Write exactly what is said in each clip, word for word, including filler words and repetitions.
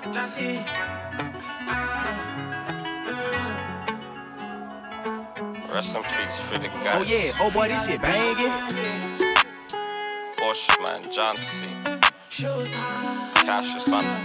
Rest in peace for the guy. Oh yeah, oh boy, this shit banging. Bushman, John C. Cassius Hunter.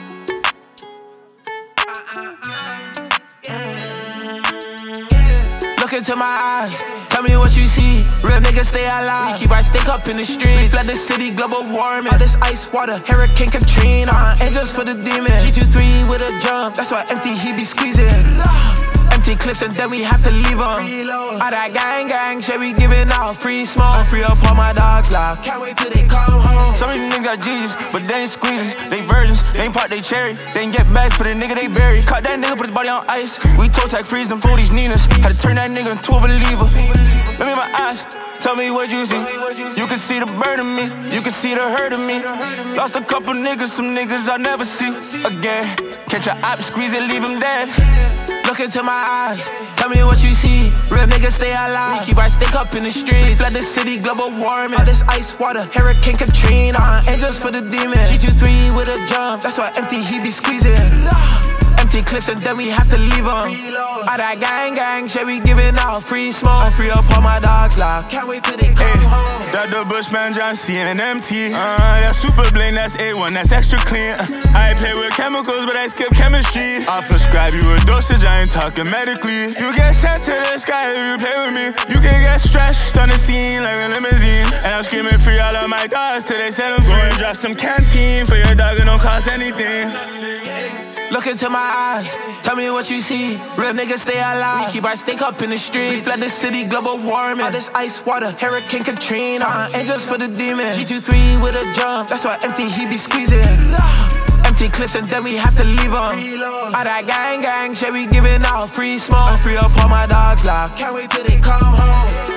Look into my eyes, tell me what you see. Real niggas stay alive. We keep our stick up in the streets. Flood the city, global warming. All this ice water, Hurricane Katrina. uh, Angels for the demons. G two three with a jump, that's why empty he be squeezing. Empty clips and then we have to leave them. All that gang gang shit we giving out free smoke. I free up all my dogs locked. Can't wait till they come home. Some of these niggas got G's, but they ain't squeezes. They virgins, they ain't pop they cherry. They ain't get bags for the nigga they buried. Caught that nigga, put his body on ice. We toe tag freeze them for these Ninas. Had to turn that nigga into a believer. Look me in my eyes, tell me what you see. You can see the burn in me, you can see the hurt in me. Lost a couple niggas, some niggas I'll never see again. Catch a op, squeeze it, leave him dead. Look into my eyes, tell me what you see. Real niggas stay alive. We keep our stick up in the streets. Flood the city, global warming. All this ice water, Hurricane Katrina. uh, Angels for the demons. G two three with a jump, that's why empty he be squeezing. Empty clips and then we have to leave them. All that gang gang shit we giving out free smoke. I free up all my dogs locked. Can't wait till they come hey, home. That the Bushman, John C and M T. Uh, that super blame, that's A one, that's extra clean. Uh, I play with chemicals, but I skip chemistry. I prescribe you a dosage, I ain't talking medically. You get sent to the sky if you play with me. You can get stretched on the scene like a limousine. And I'm screaming free all of my dogs till they set them free. Go and drop some canteen for your dog, it don't cost anything. Look into my eyes, tell me what you see. Real niggas stay alive. We keep our stick up in the streets. We flood the city, global warming. All this ice water, Hurricane Katrina. uh, Angels for the demons. G two three with a jump, that's why empty he be squeezing. Empty clips and then we have to leave them. All that gang gang shit we giving out free smoke. I free up all my dogs locked. Can't wait till they come home.